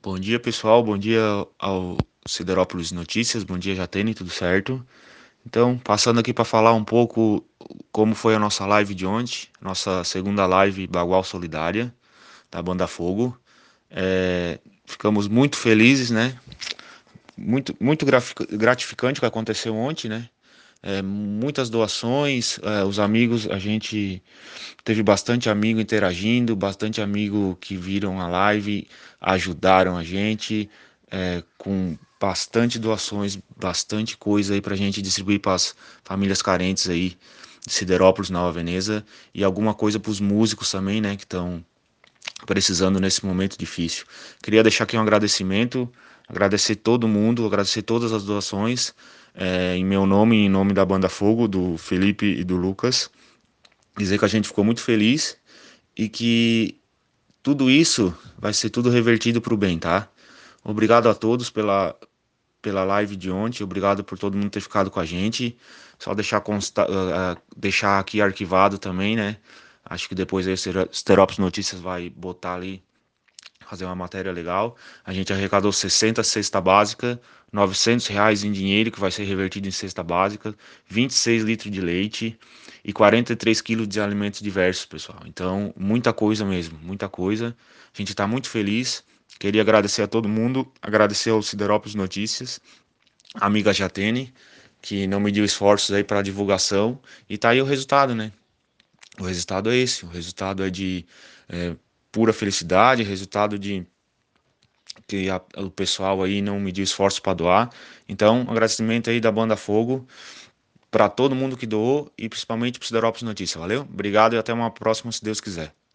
Bom dia, pessoal. Bom dia ao Siderópolis Notícias. Bom dia, Jatene, tudo certo? Então, passando aqui para falar um pouco como foi a nossa live de ontem, nossa segunda live Bagual Solidária, da Banda Fogo. Ficamos muito felizes, né? Muito gratificante o que aconteceu ontem, né? Muitas doações, os amigos, a gente teve bastante amigo interagindo, bastante amigo que viram a live, ajudaram a gente, com bastante doações, bastante coisa aí pra gente distribuir para as famílias carentes aí de Siderópolis, Nova Veneza, e alguma coisa para os músicos também, né, que estão precisando nesse momento difícil. Queria deixar aqui um agradecimento, agradecer todo mundo, agradecer todas as doações, em meu nome e em nome da Banda Fogo, do Felipe e do Lucas, dizer que a gente ficou muito feliz e que tudo isso vai ser tudo revertido para o bem, tá? Obrigado a todos pela live de ontem, obrigado por todo mundo ter ficado com a gente. Só deixar aqui arquivado também, né? Acho que depois aí o Sterops Notícias vai botar ali, fazer uma matéria legal. A gente arrecadou 60 cesta básica, R$ 900 em dinheiro que vai ser revertido em cesta básica, 26 litros de leite e 43 quilos de alimentos diversos, pessoal. Então, muita coisa mesmo, muita coisa. A gente está muito feliz. Queria agradecer a todo mundo, agradecer ao Siderópolis Notícias, a amiga Jatene, que não mediu esforços aí para a divulgação. E tá aí o resultado, né? O resultado é esse. O resultado é de pura felicidade, resultado de que o pessoal aí não mediu esforço para doar. Então, um agradecimento aí da Banda Fogo para todo mundo que doou e principalmente para o Siderópolis Notícias. Valeu? Obrigado e até uma próxima, se Deus quiser.